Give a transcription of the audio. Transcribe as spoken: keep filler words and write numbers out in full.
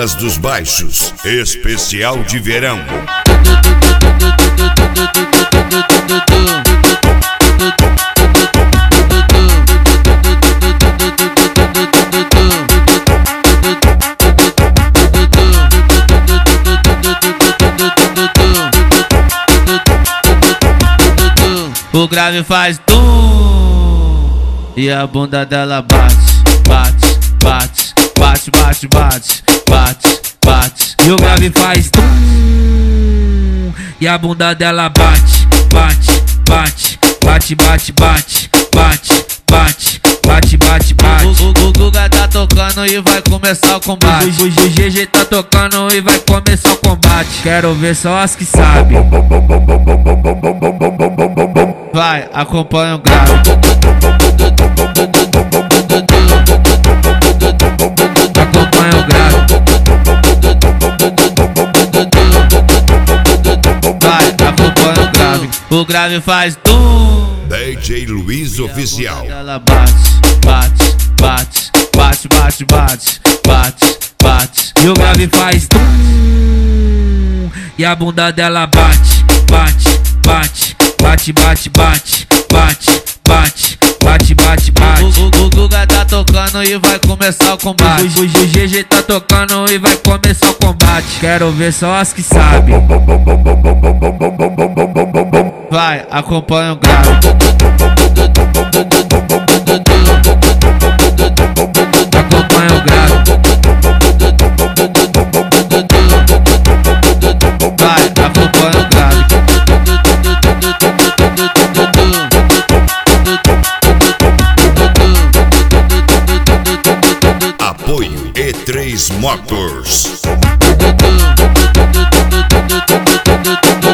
Bandas dos Baixos, especial de verão. O grave faz tum e a bunda dela bate, bate, bate, bate, bate, bate, bate, bate. E o grave faz tum e a bunda dela bate, bate, bate, bate, bate, bate, bate, bate, bate, bate, bate. O, o, o Guga tá tocando e vai começar o combate. O, o G G tá tocando e vai começar o combate. Quero ver só as que sabem. Vai, acompanha o grave. Acompanha o grave. Vai, acompanha o grave. O grave faz tum. D J Luiz Oficial. Ela bate, bate, bate, bate, bate, bate, bate, bate. E o grave faz tum e a bunda dela bate, bate, bate. Bate, bate, bate, bate, bate, bate, bate, bate. O, o, o Guga tá tocando e vai começar o combate. O, o G G tá tocando e vai começar o combate. Quero ver só as que sabem. Vai, acompanha o grave. Acompanha o grave. Vai, acompanha o grave. Apoio E três Motors.